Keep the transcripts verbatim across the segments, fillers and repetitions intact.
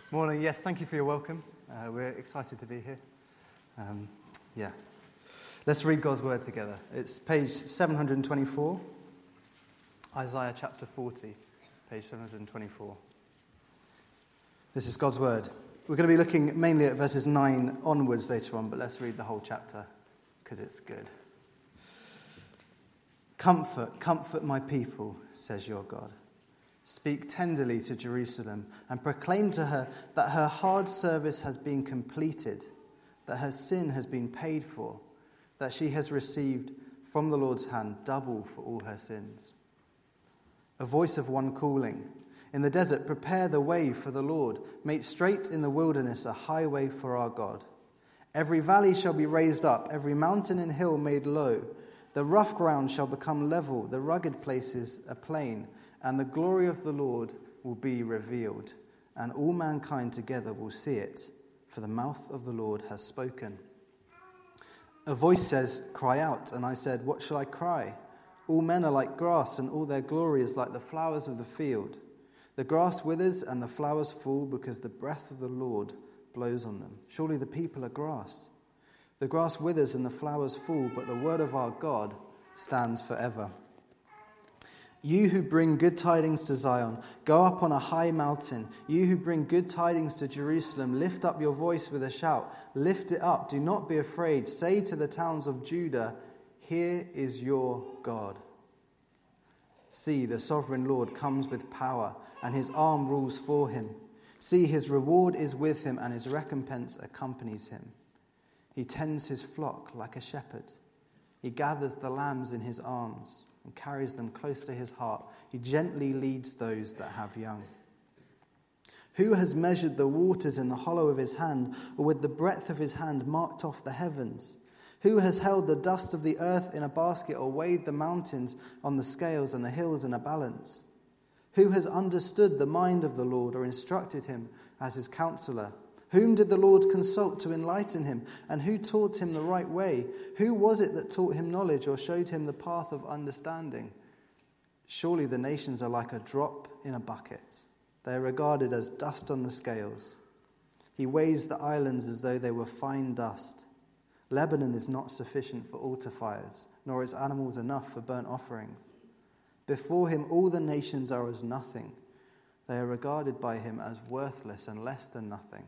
Morning. Yes, thank you for your welcome. Uh, we're excited to be here. Um, yeah. Let's read God's word together. It's page seven hundred twenty-four, Isaiah chapter forty, page seven hundred twenty-four. This is God's word. We're going to be looking mainly at verses nine onwards later on, but let's read the whole chapter because it's good. Comfort, comfort my people, says your God. Speak tenderly to Jerusalem and proclaim to her that her hard service has been completed, that her sin has been paid for, that she has received from the Lord's hand double for all her sins. A voice of one calling, in the desert, prepare the way for the Lord, make straight in the wilderness a highway for our God. Every valley shall be raised up, every mountain and hill made low. The rough ground shall become level, the rugged places a plain, and the glory of the Lord will be revealed, and all mankind together will see it, for the mouth of the Lord has spoken. A voice says, cry out, and I said, what shall I cry? All men are like grass, and all their glory is like the flowers of the field. The grass withers and the flowers fall because the breath of the Lord blows on them. Surely the people are grass. The grass withers and the flowers fall, but the word of our God stands forever. You who bring good tidings to Zion, go up on a high mountain. You who bring good tidings to Jerusalem, lift up your voice with a shout. Lift it up, do not be afraid. Say to the towns of Judah, here is your God. See, the sovereign Lord comes with power, and his arm rules for him. See, his reward is with him, and his recompense accompanies him. He tends his flock like a shepherd. He gathers the lambs in his arms and carries them close to his heart. He gently leads those that have young. Who has measured the waters in the hollow of his hand, or with the breadth of his hand marked off the heavens? Who has held the dust of the earth in a basket, or weighed the mountains on the scales and the hills in a balance? Who has understood the mind of the Lord, or instructed him as his counselor? Whom did the Lord consult to enlighten him? And who taught him the right way? Who was it that taught him knowledge or showed him the path of understanding? Surely the nations are like a drop in a bucket. They are regarded as dust on the scales. He weighs the islands as though they were fine dust. Lebanon is not sufficient for altar fires, nor its animals enough for burnt offerings. Before him all the nations are as nothing. They are regarded by him as worthless and less than nothing.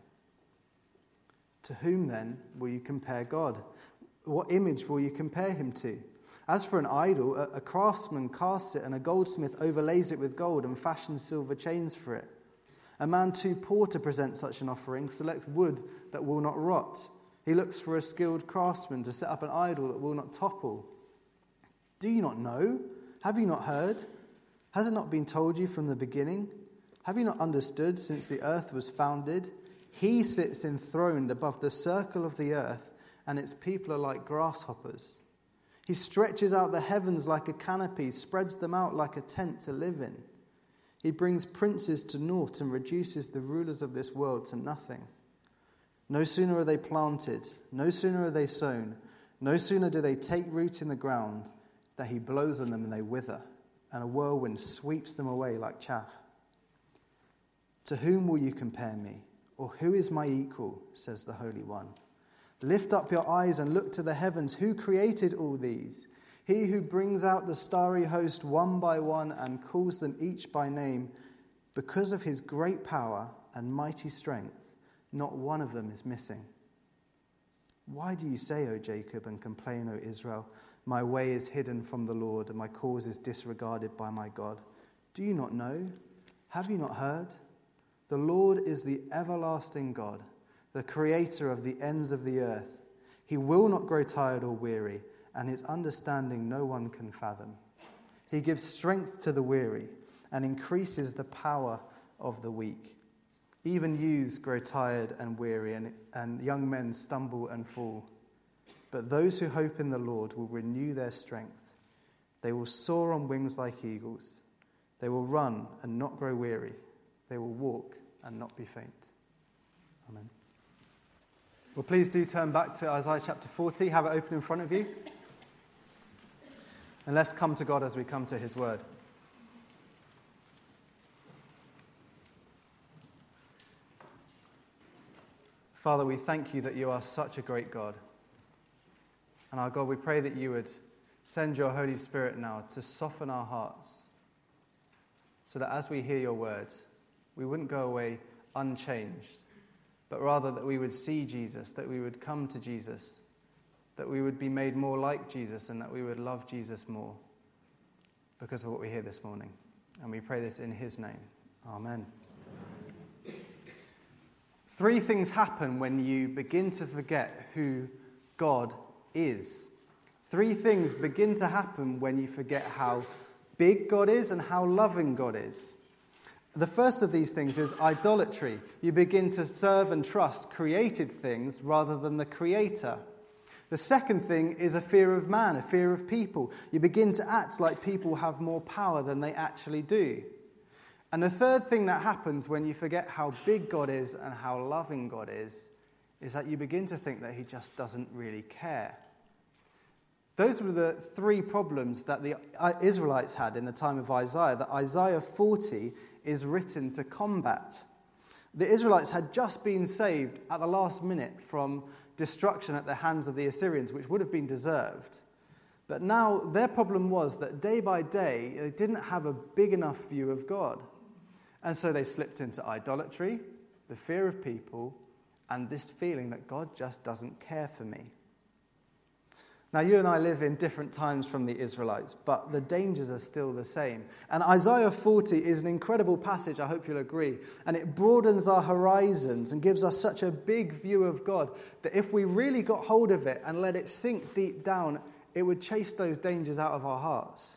To whom, then, will you compare God? What image will you compare him to? As for an idol, a, a craftsman casts it, and a goldsmith overlays it with gold and fashions silver chains for it. A man too poor to present such an offering selects wood that will not rot. He looks for a skilled craftsman to set up an idol that will not topple. Do you not know? Have you not heard? Has it not been told you from the beginning? Have you not understood since the earth was founded? He sits enthroned above the circle of the earth, and its people are like grasshoppers. He stretches out the heavens like a canopy, spreads them out like a tent to live in. He brings princes to naught and reduces the rulers of this world to nothing. No sooner are they planted, no sooner are they sown, no sooner do they take root in the ground, that he blows on them and they wither, and a whirlwind sweeps them away like chaff. To whom will you compare me? Or who is my equal, says the Holy One. Lift up your eyes and look to the heavens. Who created all these? He who brings out the starry host one by one and calls them each by name. Because of his great power and mighty strength, not one of them is missing. Why do you say, O Jacob, and complain, O Israel, my way is hidden from the Lord, and my cause is disregarded by my God? Do you not know? Have you not heard? The Lord is the everlasting God, the creator of the ends of the earth. He will not grow tired or weary, and his understanding no one can fathom. He gives strength to the weary and increases the power of the weak. Even youths grow tired and weary, and, and young men stumble and fall. But those who hope in the Lord will renew their strength. They will soar on wings like eagles. They will run and not grow weary. They will walk and not be faint. Amen. Well, please do turn back to Isaiah chapter forty. Have it open in front of you. And let's come to God as we come to his word. Father, we thank you that you are such a great God. And our God, we pray that you would send your Holy Spirit now to soften our hearts, so that as we hear your word, we wouldn't go away unchanged, but rather that we would see Jesus, that we would come to Jesus, that we would be made more like Jesus, and that we would love Jesus more because of what we hear this morning. And we pray this in his name. Amen. Three things happen when you begin to forget who God is. Three things begin to happen when you forget how big God is and how loving God is. The first of these things is idolatry. You begin to serve and trust created things rather than the Creator. The second thing is a fear of man, a fear of people. You begin to act like people have more power than they actually do. And the third thing that happens when you forget how big God is and how loving God is, is that you begin to think that he just doesn't really care. Those were the three problems that the Israelites had in the time of Isaiah, that Isaiah forty is written to combat. The Israelites had just been saved at the last minute from destruction at the hands of the Assyrians, which would have been deserved. But now their problem was that day by day, they didn't have a big enough view of God. And so they slipped into idolatry, the fear of people, and this feeling that God just doesn't care for me. Now, you and I live in different times from the Israelites, but the dangers are still the same. And Isaiah forty is an incredible passage, I hope you'll agree. And it broadens our horizons and gives us such a big view of God that if we really got hold of it and let it sink deep down, it would chase those dangers out of our hearts.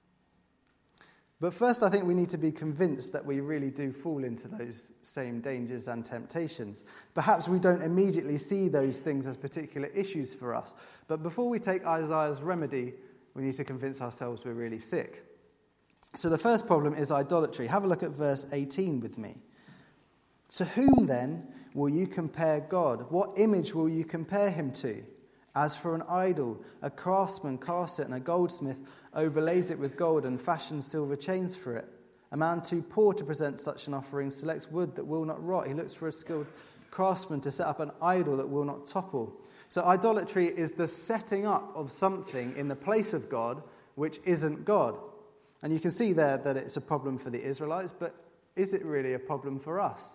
But first, I think we need to be convinced that we really do fall into those same dangers and temptations. Perhaps we don't immediately see those things as particular issues for us. But before we take Isaiah's remedy, we need to convince ourselves we're really sick. So the first problem is idolatry. Have a look at verse eighteen with me. To whom then will you compare God? What image will you compare him to? As for an idol, a craftsman casts it, and a goldsmith overlays it with gold and fashions silver chains for it. A man too poor to present such an offering selects wood that will not rot. He looks for a skilled craftsman to set up an idol that will not topple. So idolatry is the setting up of something in the place of God which isn't God. And you can see there that it's a problem for the Israelites, but is it really a problem for us?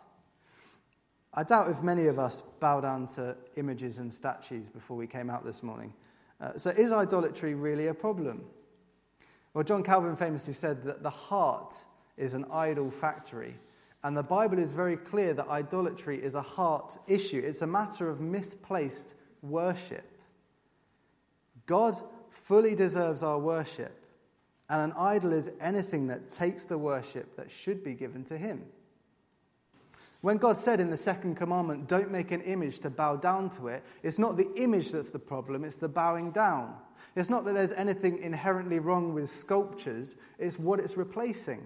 I doubt if many of us bow down to images and statues before we came out this morning. Uh, so is idolatry really a problem? Well, John Calvin famously said that the heart is an idol factory. And the Bible is very clear that idolatry is a heart issue. It's a matter of misplaced worship. God fully deserves our worship. And an idol is anything that takes the worship that should be given to him. When God said in the second commandment, don't make an image to bow down to it, it's not the image that's the problem, it's the bowing down. It's not that there's anything inherently wrong with sculptures, it's what it's replacing.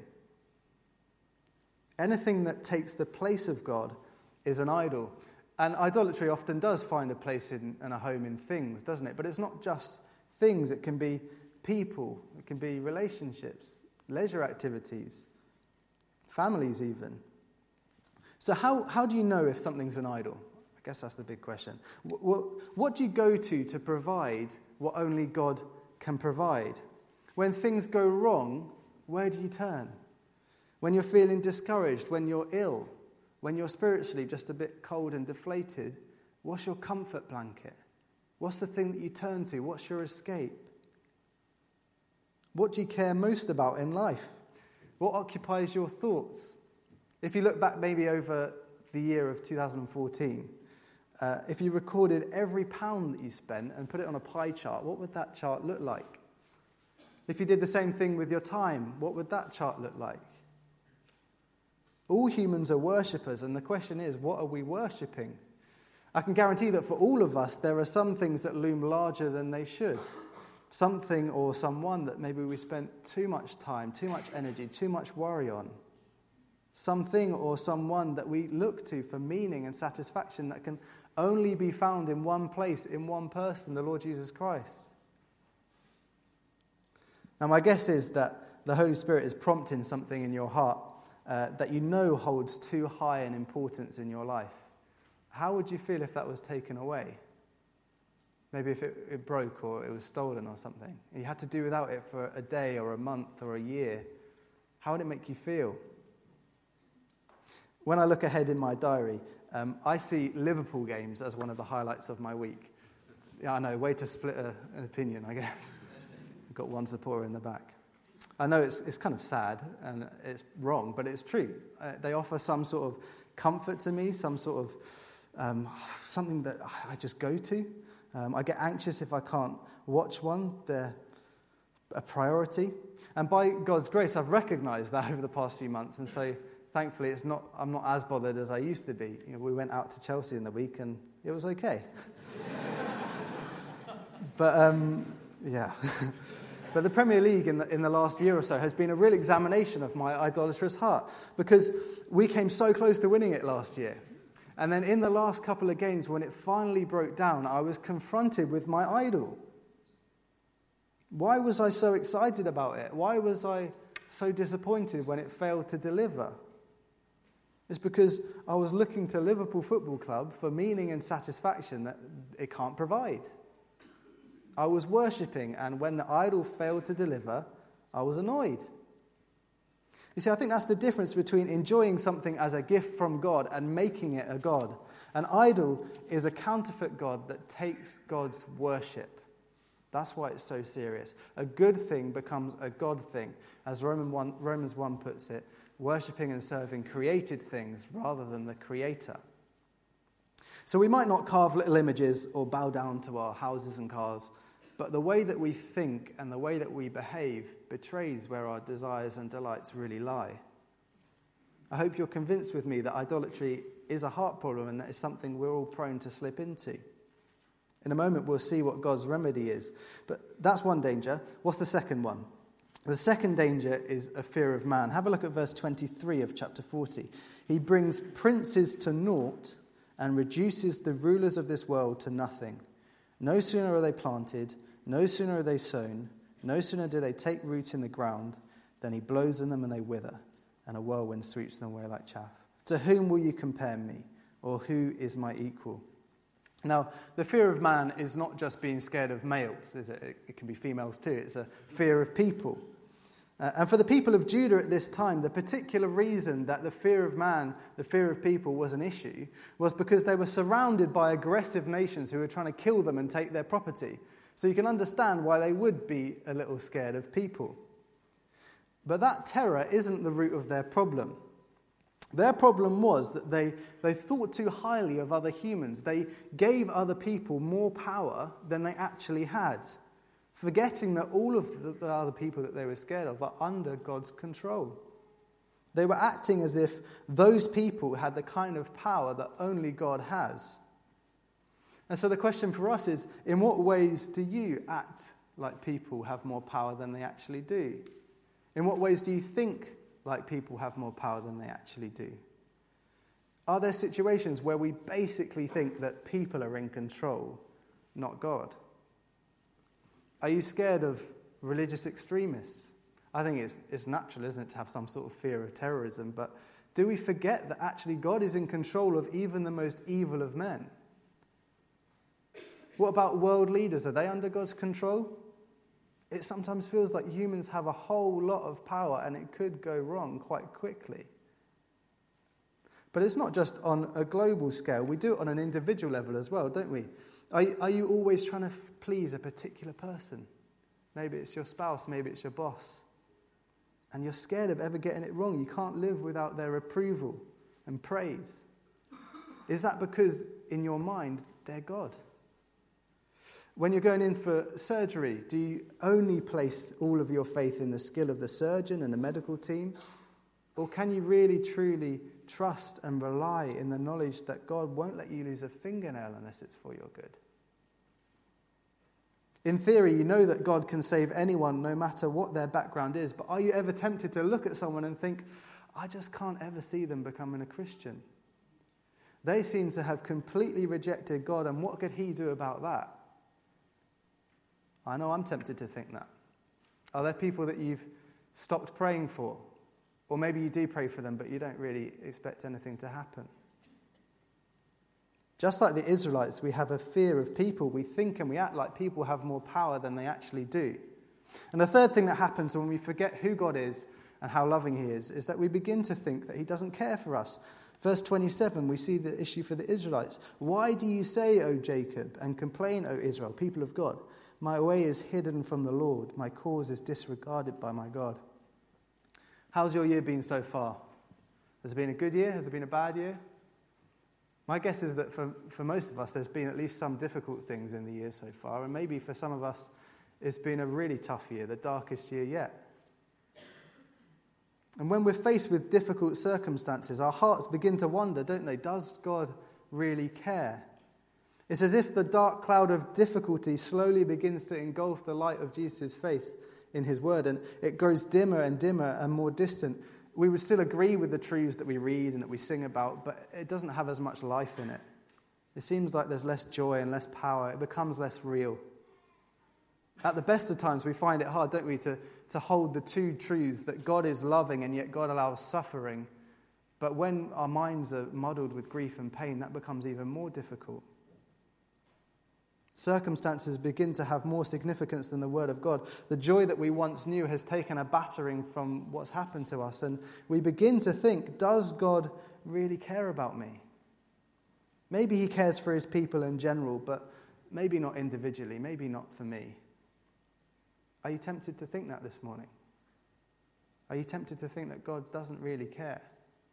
Anything that takes the place of God is an idol. And idolatry often does find a place in, and a home in things, doesn't it? But it's not just things, it can be people, it can be relationships, leisure activities, families even. So how, how do you know if something's an idol? I guess that's the big question. What, what do you go to to provide what only God can provide? When things go wrong, where do you turn? When you're feeling discouraged, when you're ill, when you're spiritually just a bit cold and deflated, what's your comfort blanket? What's the thing that you turn to? What's your escape? What do you care most about in life? What occupies your thoughts? If you look back maybe over the year of two thousand fourteen, uh, if you recorded every pound that you spent and put it on a pie chart, what would that chart look like? If you did the same thing with your time, what would that chart look like? All humans are worshippers, and the question is, what are we worshipping? I can guarantee that for all of us, there are some things that loom larger than they should. Something or someone that maybe we spent too much time, too much energy, too much worry on. Something or someone that we look to for meaning and satisfaction that can only be found in one place, in one person, the Lord Jesus Christ. Now, my guess is that the Holy Spirit is prompting something in your heart uh, that you know holds too high an importance in your life. how would you feel if that was taken away? Maybe if it, it broke or it was stolen or something. You had to do without it for a day or a month or a year. How would it make you feel? When I look ahead in my diary, um, I see Liverpool games as one of the highlights of my week. Yeah, I know, way to split a, an opinion, I guess. I've got one supporter in the back. I know it's it's kind of sad and it's wrong, but it's true. Uh, they offer some sort of comfort to me, some sort of um, something that I just go to. Um, I get anxious if I can't watch one. They're a priority. And by God's grace, I've recognised that over the past few months. And so, thankfully, it's not. I'm not as bothered as I used to be. You know, we went out to Chelsea in the week, and it was okay. but um, yeah. But the Premier League in the, in the last year or so has been a real examination of my idolatrous heart, because we came so close to winning it last year. And then in the last couple of games, when it finally broke down, I was confronted with my idol. Why was I so excited about it? Why was I so disappointed when it failed to deliver? It's because I was looking to Liverpool Football Club for meaning and satisfaction that it can't provide. I was worshipping, and when the idol failed to deliver, I was annoyed. You see, I think that's the difference between enjoying something as a gift from God and making it a god. An idol is a counterfeit god that takes God's worship. That's why it's so serious. A good thing becomes a god thing. As Roman one, Romans one puts it, worshipping and serving created things rather than the creator. So we might not carve little images or bow down to our houses and cars, but the way that we think and the way that we behave betrays where our desires and delights really lie. I hope you're convinced with me that idolatry is a heart problem and that it's something we're all prone to slip into. In a moment, we'll see what God's remedy is. But that's one danger. What's the second one? The second danger is a fear of man. Have a look at verse twenty-three of chapter forty. He brings princes to naught and reduces the rulers of this world to nothing. No sooner are they planted, no sooner are they sown, no sooner do they take root in the ground, than he blows in them and they wither, and a whirlwind sweeps them away like chaff. To whom will you compare me, or who is my equal? Now, the fear of man is not just being scared of males, is it? It can be females too. It's a fear of people. Uh, and for the people of Judah at this time, the particular reason that the fear of man, the fear of people, was an issue was because they were surrounded by aggressive nations who were trying to kill them and take their property. So you can understand why they would be a little scared of people. But that terror isn't the root of their problem. Their problem was that they, they thought too highly of other humans. They gave other people more power than they actually had, forgetting that all of the, the other people that they were scared of are under God's control. They were acting as if those people had the kind of power that only God has. And so the question for us is, in what ways do you act like people have more power than they actually do? In what ways do you think like people have more power than they actually do? Are there situations where we basically think that people are in control, not God? Are you scared of religious extremists? I think it's, it's natural, isn't it, to have some sort of fear of terrorism, but do we forget that actually God is in control of even the most evil of men? What about world leaders? Are they under God's control? It sometimes feels like humans have a whole lot of power and it could go wrong quite quickly. But it's not just on a global scale. We do it on an individual level as well, don't we? Are, are you always trying to f- please a particular person? Maybe it's your spouse, maybe it's your boss. And you're scared of ever getting it wrong. You can't live without their approval and praise. Is that because in your mind they're God? When you're going in for surgery, do you only place all of your faith in the skill of the surgeon and the medical team? Or can you really, truly trust and rely in the knowledge that God won't let you lose a fingernail unless it's for your good? In theory, you know that God can save anyone no matter what their background is, but are you ever tempted to look at someone and think, I just can't ever see them becoming a Christian? They seem to have completely rejected God, and what could he do about that? I know I'm tempted to think that. Are there people that you've stopped praying for? Or maybe you do pray for them, but you don't really expect anything to happen. Just like the Israelites, we have a fear of people. We think and we act like people have more power than they actually do. And the third thing that happens when we forget who God is and how loving he is, is that we begin to think that he doesn't care for us. Verse twenty-seven, we see the issue for the Israelites. Why do you say, O Jacob, and complain, O Israel, people of God? My way is hidden from the Lord. My cause is disregarded by my God. How's your year been so far? Has it been a good year? Has it been a bad year? My guess is that for, for most of us, there's been at least some difficult things in the year so far. And maybe for some of us, it's been a really tough year, the darkest year yet. And when we're faced with difficult circumstances, our hearts begin to wonder, don't they? Does God really care? It's as if the dark cloud of difficulty slowly begins to engulf the light of Jesus' face in his word, and it grows dimmer and dimmer and more distant. We would still agree with the truths that we read and that we sing about, but it doesn't have as much life in it. It seems like there's less joy and less power. It becomes less real. At the best of times, we find it hard, don't we, to, to hold the two truths that God is loving and yet God allows suffering. But when our minds are muddled with grief and pain, that becomes even more difficult. Circumstances begin to have more significance than the word of God. The joy that we once knew has taken a battering from what's happened to us, and we begin to think, does God really care about me? Maybe he cares for his people in general, but maybe not individually, maybe not for me. Are you tempted to think that this morning? Are you tempted to think that God doesn't really care?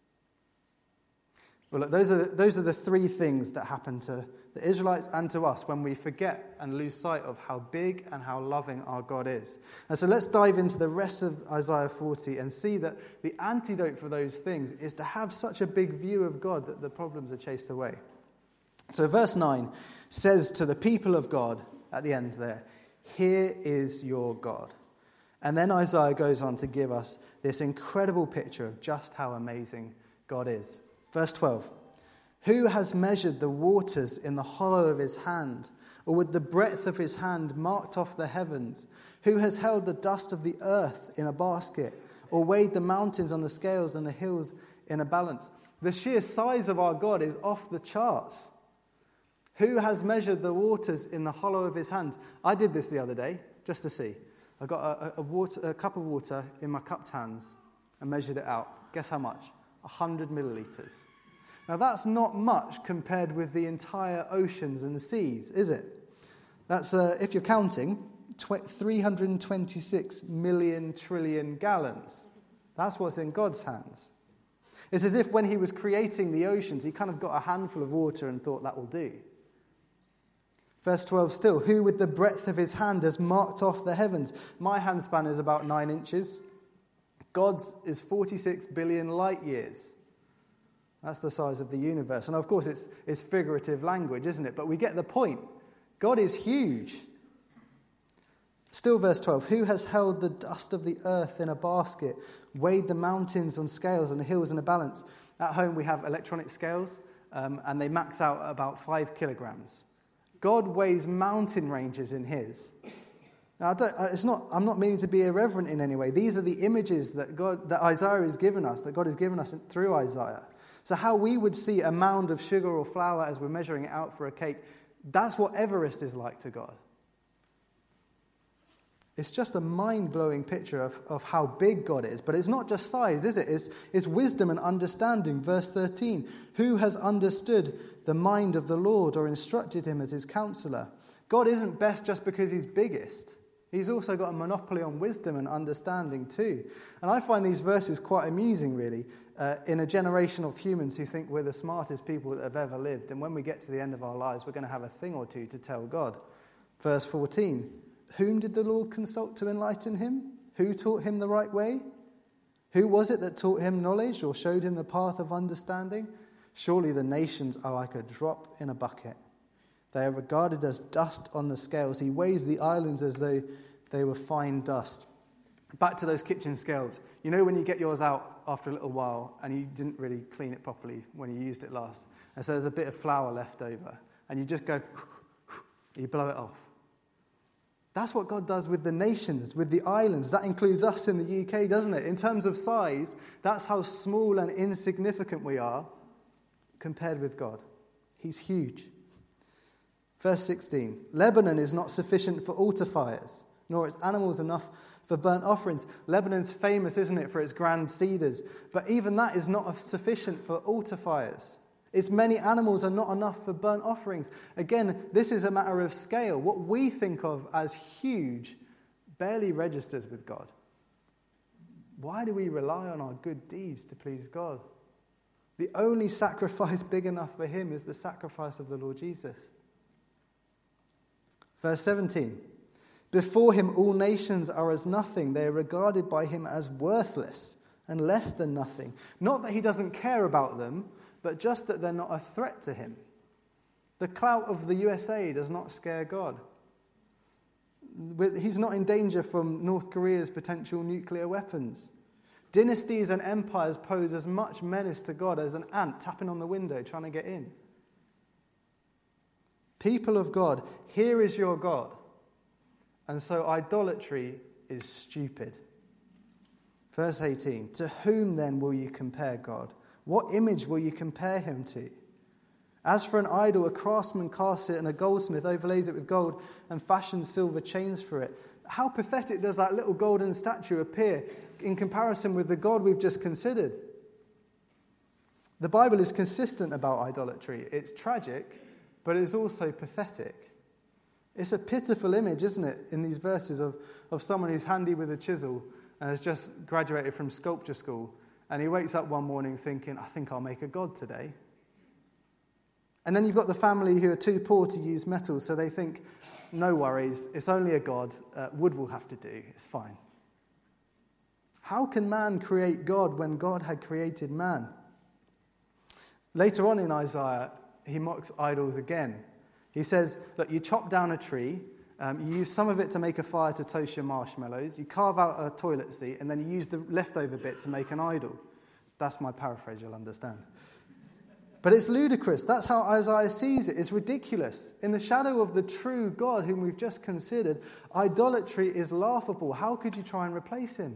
Well, look, those are the, those are the three things that happen to the Israelites and to us when we forget and lose sight of how big and how loving our God is. And so let's dive into the rest of Isaiah forty and see that the antidote for those things is to have such a big view of God that the problems are chased away. So verse nine says to the people of God at the end there, "Here is your God." And then Isaiah goes on to give us this incredible picture of just how amazing God is. Verse twelve, "Who has measured the waters in the hollow of his hand, or with the breadth of his hand marked off the heavens? Who has held the dust of the earth in a basket, or weighed the mountains on the scales and the hills in a balance?" The sheer size of our God is off the charts. Who has measured the waters in the hollow of his hand? I did this the other day, just to see. I got a, a, water, a cup of water in my cupped hands and measured it out. Guess how much? one hundred millilitres. Now that's not much compared with the entire oceans and seas, is it? That's, uh, if you're counting, tw- three hundred twenty-six million trillion gallons. That's what's in God's hands. It's as if when he was creating the oceans, he kind of got a handful of water and thought that will do. Verse twelve still, "Who with the breadth of his hand has marked off the heavens?" My handspan is about nine inches. God's is forty-six billion light years. That's the size of the universe. And of course, it's, it's figurative language, isn't it? But we get the point. God is huge. Still verse twelve, "Who has held the dust of the earth in a basket, weighed the mountains on scales and the hills in a balance?" At home, we have electronic scales, um, and they max out at about five kilograms. God weighs mountain ranges in his. Now, I don't, it's not, I'm not meaning to be irreverent in any way. These are the images that God, that Isaiah has given us, that God has given us through Isaiah. So how we would see a mound of sugar or flour as we're measuring it out for a cake, that's what Everest is like to God. It's just a mind-blowing picture of, of how big God is. But it's not just size, is it? It's, it's wisdom and understanding. Verse thirteen, "Who has understood the mind of the Lord or instructed him as his counselor?" God isn't best just because he's biggest. He's also got a monopoly on wisdom and understanding too. And I find these verses quite amusing, really, uh, in a generation of humans who think we're the smartest people that have ever lived. And when we get to the end of our lives, we're going to have a thing or two to tell God. Verse fourteen, "Whom did the Lord consult to enlighten him? Who taught him the right way? Who was it that taught him knowledge or showed him the path of understanding? Surely the nations are like a drop in a bucket. They are regarded as dust on the scales. He weighs the islands as though they were fine dust." Back to those kitchen scales. You know when you get yours out after a little while and you didn't really clean it properly when you used it last, and so there's a bit of flour left over, and you just go, you blow it off. That's what God does with the nations, with the islands. That includes us in the U K, doesn't it? In terms of size, that's how small and insignificant we are compared with God. He's huge. Verse sixteen, Lebanon is not sufficient for altar fires, nor its animals enough for burnt offerings. Lebanon's famous, isn't it, for its grand cedars, but even that is not sufficient for altar fires. Its many animals are not enough for burnt offerings. Again, this is a matter of scale. What we think of as huge barely registers with God. Why do we rely on our good deeds to please God? The only sacrifice big enough for him is the sacrifice of the Lord Jesus. Verse seventeen, before him all nations are as nothing. They are regarded by him as worthless and less than nothing. Not that he doesn't care about them, but just that they're not a threat to him. The clout of the U S A does not scare God. He's not in danger from North Korea's potential nuclear weapons. Dynasties and empires pose as much menace to God as an ant tapping on the window trying to get in. People of God, here is your God. And so idolatry is stupid. Verse eighteen, to whom then will you compare God? What image will you compare him to? As for an idol, a craftsman casts it and a goldsmith overlays it with gold and fashions silver chains for it. How pathetic does that little golden statue appear in comparison with the God we've just considered? The Bible is consistent about idolatry. It's tragic, but it's also pathetic. It's a pitiful image, isn't it, in these verses of, of someone who's handy with a chisel and has just graduated from sculpture school, and he wakes up one morning thinking, I think I'll make a god today. And then you've got the family who are too poor to use metal, so they think, no worries, it's only a god, uh, wood will have to do, it's fine. How can man create God when God had created man? Later on in Isaiah, he mocks idols again. He says, look, you chop down a tree, um, you use some of it to make a fire to toast your marshmallows, you carve out a toilet seat, and then you use the leftover bit to make an idol. That's my paraphrase, you'll understand. But it's ludicrous. That's how Isaiah sees it. It's ridiculous. In the shadow of the true God whom we've just considered, idolatry is laughable. How could you try and replace him?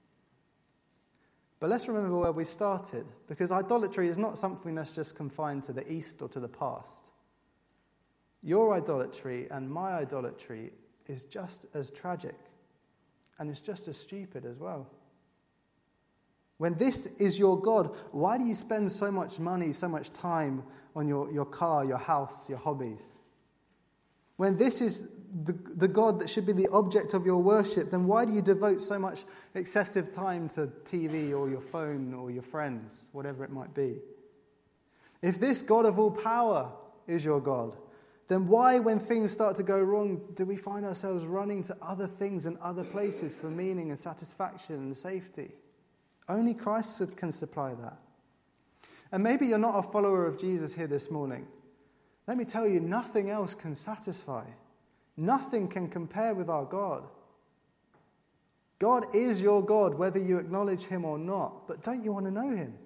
But let's remember where we started, because idolatry is not something that's just confined to the East or to the past. Your idolatry and my idolatry is just as tragic, and it's just as stupid as well. When this is your God, why do you spend so much money, so much time on your, your car, your house, your hobbies? When this is the, the God that should be the object of your worship, then why do you devote so much excessive time to T V or your phone or your friends, whatever it might be? If this God of all power is your God, then why, when things start to go wrong, do we find ourselves running to other things and other places for meaning and satisfaction and safety? Only Christ can supply that. And maybe you're not a follower of Jesus here this morning. Let me tell you, nothing else can satisfy. Nothing can compare with our God. God is your God, whether you acknowledge him or not. But don't you want to know him?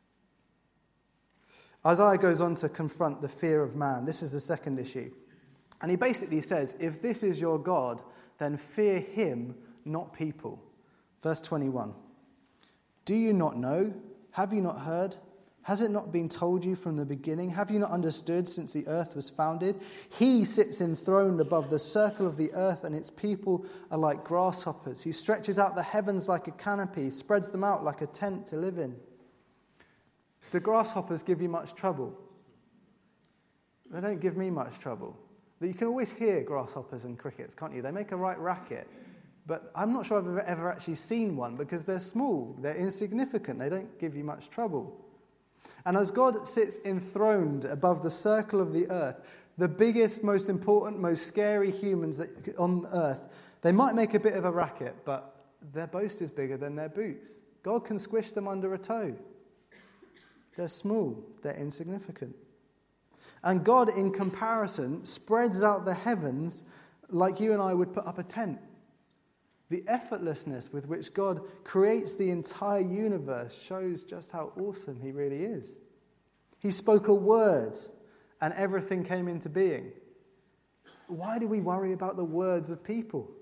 Isaiah goes on to confront the fear of man. This is the second issue. And he basically says, if this is your God, then fear him, not people. Verse twenty-one. Do you not know? Have you not heard? Has it not been told you from the beginning? Have you not understood since the earth was founded? He sits enthroned above the circle of the earth, and its people are like grasshoppers. He stretches out the heavens like a canopy, spreads them out like a tent to live in. Do grasshoppers give you much trouble? They don't give me much trouble. You can always hear grasshoppers and crickets, can't you? They make a right racket. But I'm not sure I've ever, ever actually seen one because they're small, they're insignificant, they don't give you much trouble. And as God sits enthroned above the circle of the earth, the biggest, most important, most scary humans that, on earth, they might make a bit of a racket, but their boast is bigger than their boots. God can squish them under a toe. They're small, they're insignificant. And God, in comparison, spreads out the heavens like you and I would put up a tent. The effortlessness with which God creates the entire universe shows just how awesome he really is. He spoke a word and everything came into being. Why do we worry about the words of people?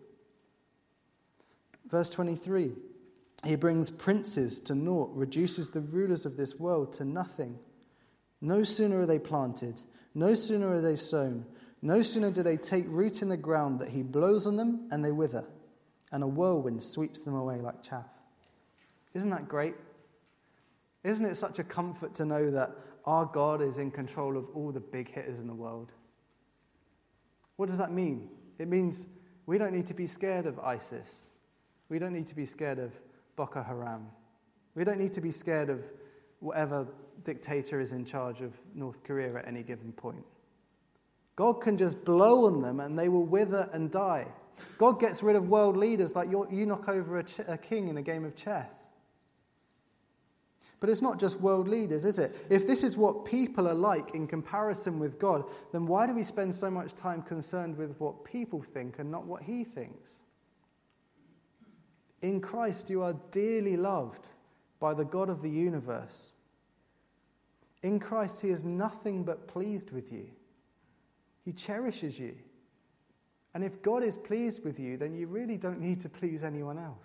Verse twenty-three, he brings princes to naught, reduces the rulers of this world to nothing. No sooner are they planted, no sooner are they sown, no sooner do they take root in the ground that he blows on them and they wither, and a whirlwind sweeps them away like chaff. Isn't that great? Isn't it such a comfort to know that our God is in control of all the big hitters in the world? What does that mean? It means we don't need to be scared of ISIS. We don't need to be scared of Boko Haram. We don't need to be scared of whatever dictator is in charge of North Korea at any given point. God can just blow on them and they will wither and die. God gets rid of world leaders like you knock over a, ch- a king in a game of chess. But it's not just world leaders, is it? If this is what people are like in comparison with God, then why do we spend so much time concerned with what people think and not what he thinks? In Christ, you are dearly loved by the God of the universe. In Christ, he is nothing but pleased with you. He cherishes you. And if God is pleased with you, then you really don't need to please anyone else.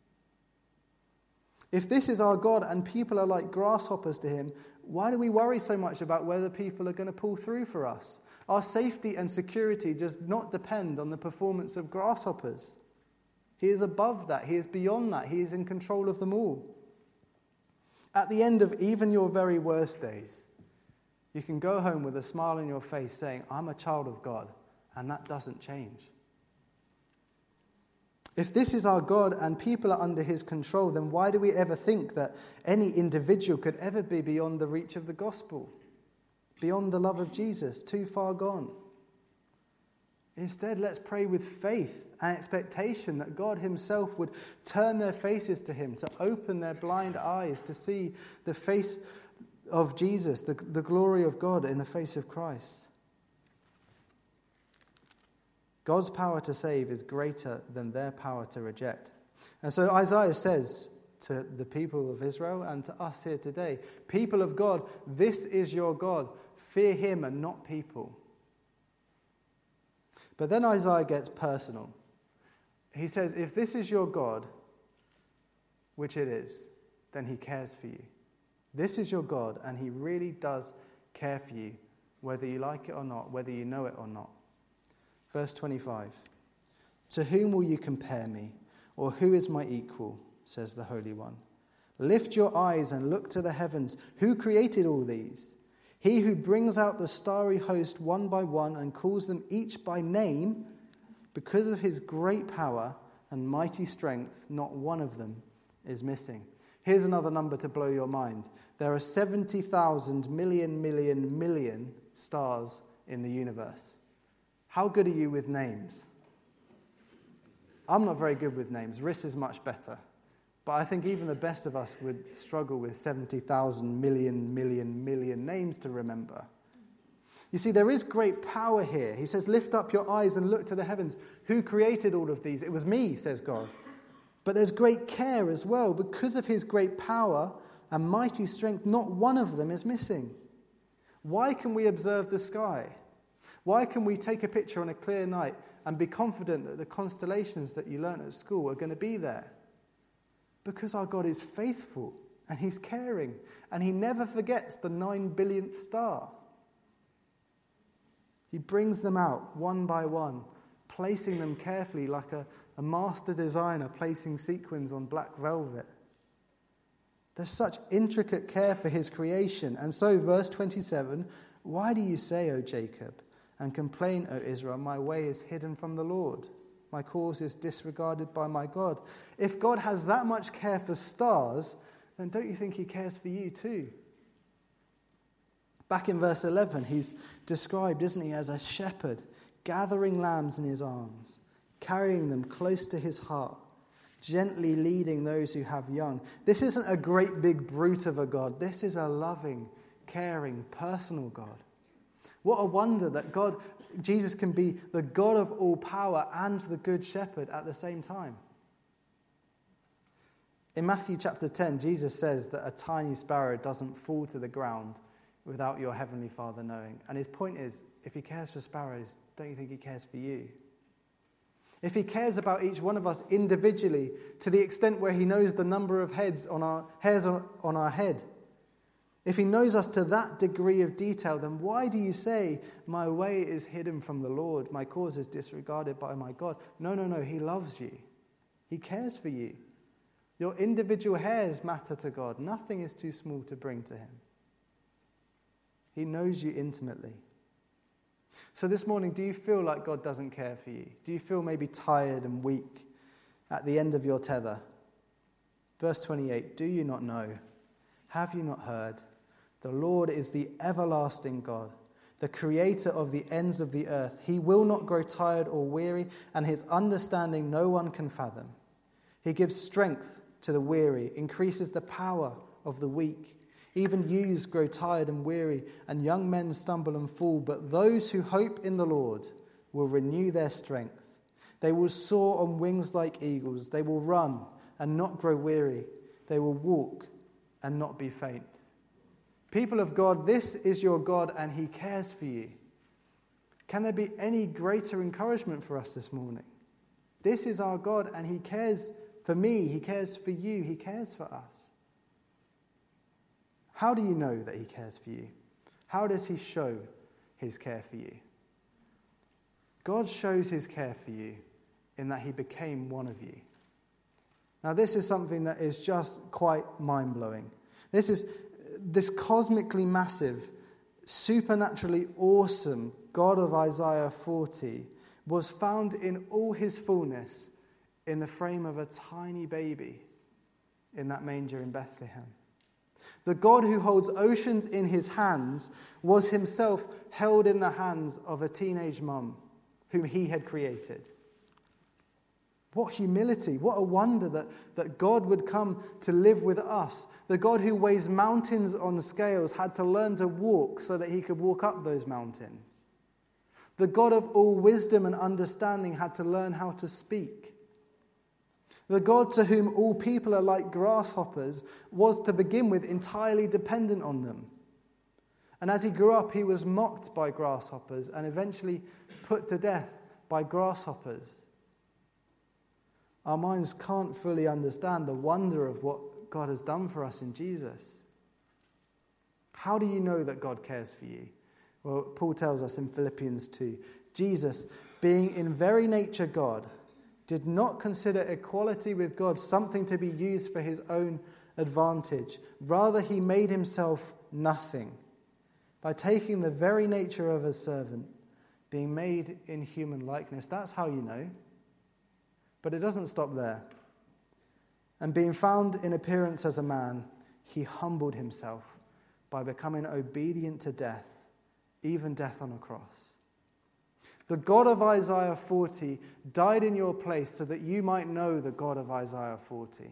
If this is our God and people are like grasshoppers to him, why do we worry so much about whether people are going to pull through for us? Our safety and security does not depend on the performance of grasshoppers. He is above that. He is beyond that. He is in control of them all. At the end of even your very worst days, you can go home with a smile on your face saying, I'm a child of God, and that doesn't change. If this is our God and people are under his control, then why do we ever think that any individual could ever be beyond the reach of the gospel, beyond the love of Jesus, too far gone? Instead, let's pray with faith and expectation that God himself would turn their faces to him, to open their blind eyes, to see the face of Jesus, the, the glory of God in the face of Christ. God's power to save is greater than their power to reject. And so Isaiah says to the people of Israel and to us here today, people of God, this is your God. Fear him and not people. But then Isaiah gets personal. He says, if this is your God, which it is, then he cares for you. This is your God, and he really does care for you, whether you like it or not, whether you know it or not. Verse twenty-five, to whom will you compare me, or who is my equal, says the Holy One. Lift your eyes and look to the heavens. Who created all these? He who brings out the starry host one by one and calls them each by name, because of his great power and mighty strength, not one of them is missing. Here's another number to blow your mind. There are seventy thousand million, million, million stars in the universe. How good are you with names? I'm not very good with names. Riss is much better. But I think even the best of us would struggle with seventy thousand million, million, million names to remember. You see, there is great power here. He says, lift up your eyes and look to the heavens. Who created all of these? It was me, says God. But there's great care as well. Because of his great power and mighty strength, not one of them is missing. Why can we observe the sky? Why can we take a picture on a clear night and be confident that the constellations that you learnt at school are going to be there? Because our God is faithful and he's caring and he never forgets the nine billionth star. He brings them out one by one, placing them carefully like a, a master designer placing sequins on black velvet. There's such intricate care for his creation. And so, verse twenty-seven, why do you say, O Jacob, and complain, O Israel, my way is hidden from the Lord. My cause is disregarded by my God. If God has that much care for stars, then don't you think he cares for you too? Back in verse eleven, he's described, isn't he, as a shepherd gathering lambs in his arms, carrying them close to his heart, gently leading those who have young. This isn't a great big brute of a God. This is a loving, caring, personal God. What a wonder that God, Jesus can be the God of all power and the good shepherd at the same time. In Matthew chapter ten, Jesus says that a tiny sparrow doesn't fall to the ground without your heavenly Father knowing. And his point is, if he cares for sparrows, don't you think he cares for you? If he cares about each one of us individually to the extent where he knows the number of heads on our hairs on, on our head, If he knows us to that degree of detail, then why do you say, my way is hidden from the Lord, my cause is disregarded by my God? No, no, no, he loves you. He cares for you. Your individual hairs matter to God. Nothing is too small to bring to him. He knows you intimately. So this morning, do you feel like God doesn't care for you? Do you feel maybe tired and weak at the end of your tether? Verse twenty-eight, do you not know? Have you not heard? The Lord is the everlasting God, the creator of the ends of the earth. He will not grow tired or weary, and his understanding no one can fathom. He gives strength to the weary, increases the power of the weak. Even youths grow tired and weary, and young men stumble and fall. But those who hope in the Lord will renew their strength. They will soar on wings like eagles. They will run and not grow weary. They will walk and not be faint. People of God, this is your God, and he cares for you. Can there be any greater encouragement for us this morning? This is our God, and he cares for me. He cares for you. He cares for us. How do you know that he cares for you? How does he show his care for you? God shows his care for you in that he became one of you. Now, this is something that is just quite mind-blowing. This is this cosmically massive, supernaturally awesome God of Isaiah forty was found in all his fullness in the frame of a tiny baby in that manger in Bethlehem. The God who holds oceans in his hands was himself held in the hands of a teenage mum whom he had created. What humility, what a wonder that, that God would come to live with us. The God who weighs mountains on scales had to learn to walk so that he could walk up those mountains. The God of all wisdom and understanding had to learn how to speak. The God to whom all people are like grasshoppers was to begin with entirely dependent on them. And as he grew up, he was mocked by grasshoppers and eventually put to death by grasshoppers. Our minds can't fully understand the wonder of what God has done for us in Jesus. How do you know that God cares for you? Well, Paul tells us in Philippians two, Jesus, being in very nature God, did not consider equality with God something to be used for his own advantage. Rather, he made himself nothing by taking the very nature of a servant, being made in human likeness. That's how you know. But it doesn't stop there. And being found in appearance as a man, he humbled himself by becoming obedient to death, even death on a cross. The God of Isaiah forty died in your place so that you might know the God of Isaiah forty.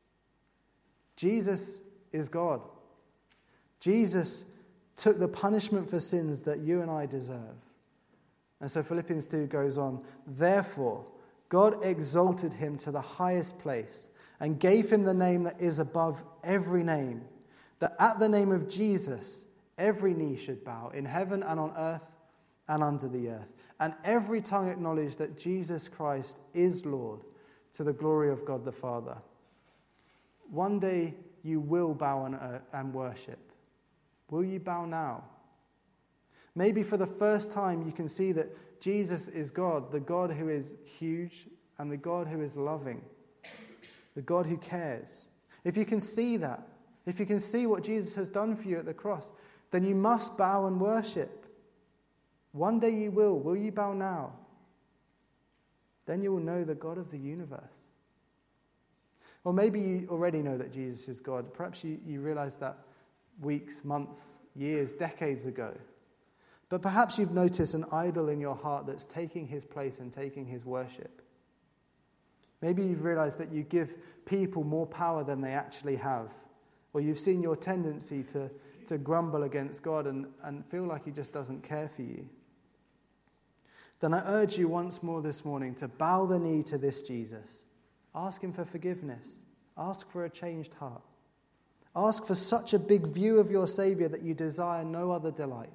Jesus is God. Jesus took the punishment for sins that you and I deserve. And so Philippians two goes on, therefore, God exalted him to the highest place and gave him the name that is above every name, that at the name of Jesus, every knee should bow in heaven and on earth and under the earth, and every tongue acknowledge that Jesus Christ is Lord, to the glory of God the Father. One day you will bow and, uh, and worship. Will you bow now? Maybe for the first time you can see that Jesus is God, the God who is huge and the God who is loving, the God who cares. If you can see that, if you can see what Jesus has done for you at the cross, then you must bow and worship. One day you will. Will you bow now? Then you will know the God of the universe. Or maybe you already know that Jesus is God. Perhaps you, you realized that weeks, months, years, decades ago. But perhaps you've noticed an idol in your heart that's taking his place and taking his worship. Maybe you've realized that you give people more power than they actually have. Or you've seen your tendency to, to grumble against God and, and feel like he just doesn't care for you. Then I urge you once more this morning to bow the knee to this Jesus. Ask him for forgiveness. Ask for a changed heart. Ask for such a big view of your Savior that you desire no other delight.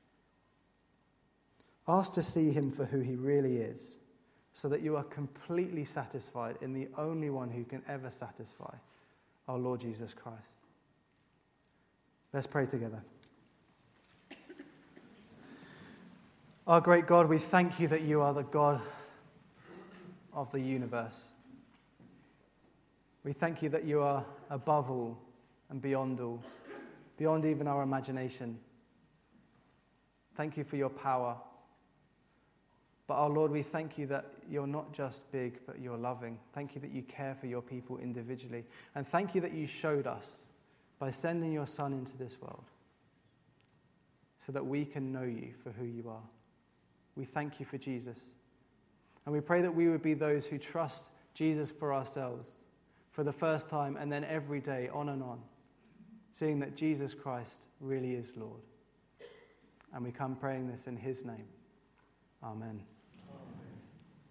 Ask to see him for who he really is, so that you are completely satisfied in the only one who can ever satisfy, our Lord Jesus Christ. Let's pray together. Our great God, we thank you that you are the God of the universe. We thank you that you are above all and beyond all, beyond even our imagination. Thank you for your power. But our Lord, we thank you that you're not just big, but you're loving. Thank you that you care for your people individually. And thank you that you showed us by sending your Son into this world so that we can know you for who you are. We thank you for Jesus. And we pray that we would be those who trust Jesus for ourselves for the first time and then every day on and on, seeing that Jesus Christ really is Lord. And we come praying this in his name. Amen.